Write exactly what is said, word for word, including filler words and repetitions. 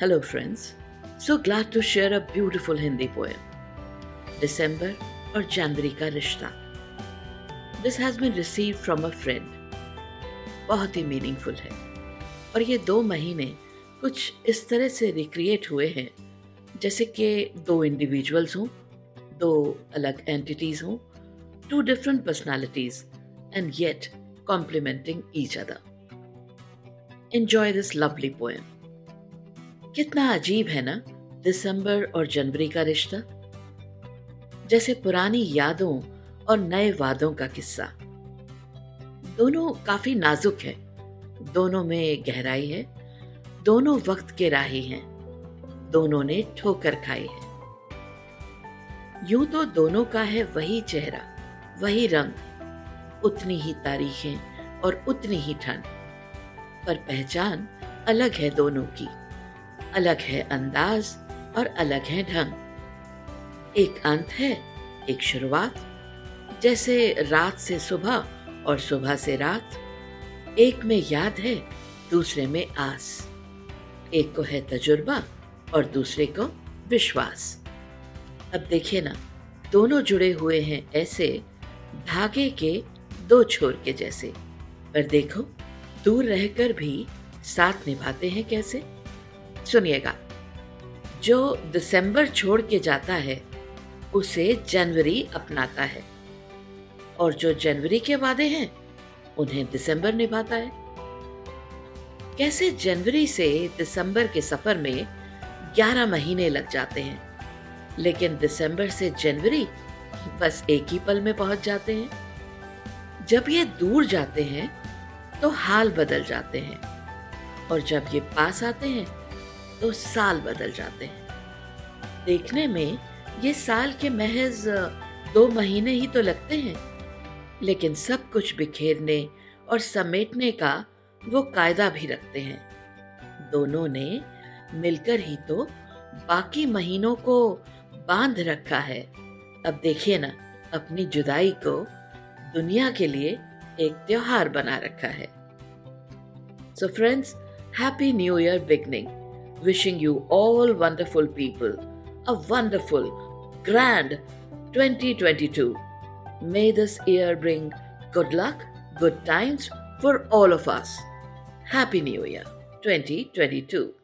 Hello friends, so glad to share a beautiful Hindi poem, December और जनवरी का रिश्ता. This has been received from a friend. बहुत ही meaningful है और ये दो महीने कुछ इस तरह से रिक्रिएट हुए हैं जैसे कि दो इंडिविजुअल्स हों, दो अलग एंटिटीज हों, two different personalities and yet complementing each other. Enjoy this lovely poem. कितना अजीब है ना दिसंबर और जनवरी का रिश्ता, जैसे पुरानी यादों और नए वादों का किस्सा. दोनों काफी नाजुक है, दोनों में गहराई है, दोनों वक्त के राही हैं, दोनों ने ठोकर खाई है. यूं तो दोनों का है वही चेहरा, वही रंग, उतनी ही तारीखें और उतनी ही ठंड, पर पहचान अलग है दोनों की. अलग है अंदाज और अलग है ढंग. एक अंत है, एक शुरुआत, जैसे रात से सुबह और सुबह से रात. एक में याद है, दूसरे में आस. एक को है तजुर्बा और दूसरे को विश्वास. अब देखिए ना, दोनों जुड़े हुए हैं ऐसे धागे के दो छोर के जैसे. पर देखो, दूर रहकर भी साथ निभाते हैं कैसे. सुनिएगा. जो दिसंबर छोड़ के जाता है उसे जनवरी अपनाता है, और जो जनवरी के वादे हैं उन्हें दिसंबर निभाता है. कैसे जनवरी से दिसंबर के सफर में ग्यारह महीने लग जाते हैं, लेकिन दिसंबर से जनवरी बस एक ही पल में पहुंच जाते हैं. जब ये दूर जाते हैं तो हाल बदल जाते हैं, और जब ये पास आते हैं तो साल बदल जाते हैं. देखने में ये साल के महज दो महीने ही तो लगते हैं, लेकिन सब कुछ बिखेरने और समेटने का वो कायदा भी रखते हैं. दोनों ने मिलकर ही तो बाकी महीनों को बांध रखा है. अब देखिए ना, अपनी जुदाई को दुनिया के लिए एक त्योहार बना रखा है. So friends, happy new year beginning. Wishing you all wonderful people a wonderful, grand twenty twenty-two. May this year bring good luck, good times for all of us. Happy New Year twenty twenty-two.